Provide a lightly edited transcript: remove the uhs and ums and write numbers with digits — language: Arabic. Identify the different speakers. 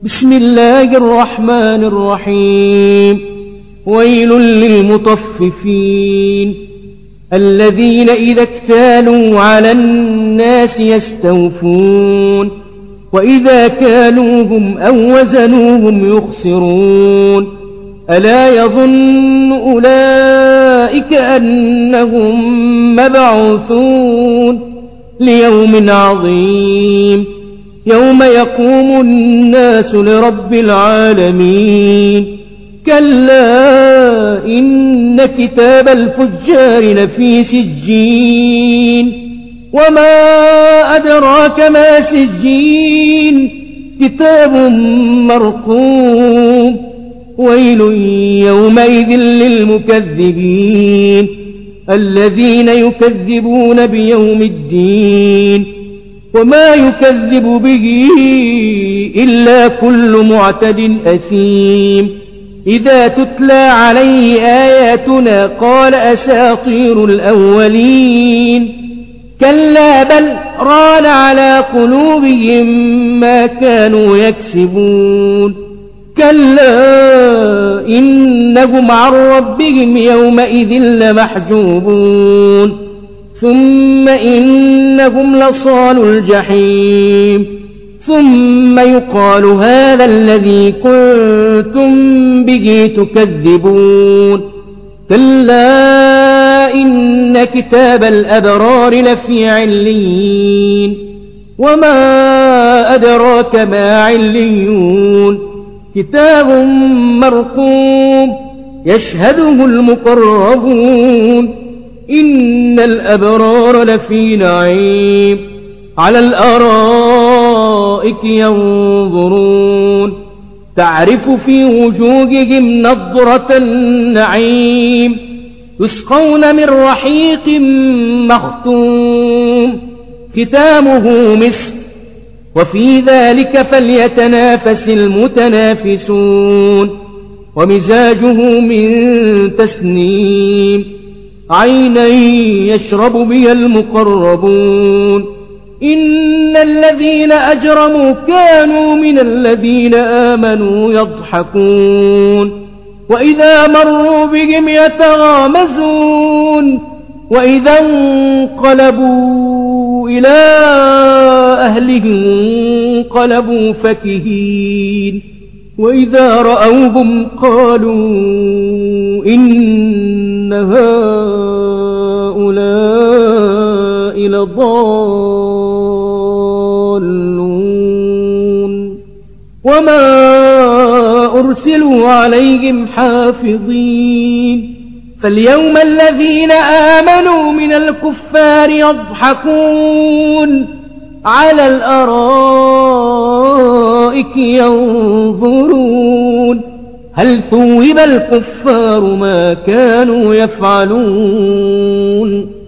Speaker 1: بسم الله الرحمن الرحيم. ويل للمطففين الذين إذا اكتالوا على الناس يستوفون وإذا كالوهم أو وزنوهم يخسرون ألا يظن أولئك أنهم مبعوثون ليوم عظيم يوم يقوم الناس لرب العالمين كلا إن كتاب الفجار لفي سجين وما أدراك ما سجين كتاب مرقوم ويل يومئذ للمكذبين الذين يكذبون بيوم الدين وما يكذب به إلا كل معتد أثيم إذا تتلى عليه آياتنا قال أساطير الأولين كلا بل ران على قلوبهم ما كانوا يكسبون كلا إنهم عن ربهم يومئذ لمحجوبون ثم إنهم لصالوا الجحيم ثم يقال هذا الذي كنتم به تكذبون كلا إن كتاب الأبرار لفي عليين وما أدراك ما عليون كتاب مرقوم يشهده المقربون إن الأبرار لفي نعيم على الأرائك ينظرون تعرف في وجوههم نضرة النعيم يسقون من رحيق مختوم ختامه مسك وفي ذلك فليتنافس المتنافسون ومزاجه من تسنيم عينا يشرب بها المقربون إن الذين أجرموا كانوا من الذين آمنوا يضحكون وإذا مروا بهم يتغامزون وإذا انقلبوا إلى أهلهم انقلبوا فكهين وإذا رأوهم قالوا إن هؤلاء لضالون وما أرسلوا عليهم حافظين فاليوم الذين آمنوا من الكفار يضحكون على الأرائك ينظرون هل ثوب الكفار ما كانوا يفعلون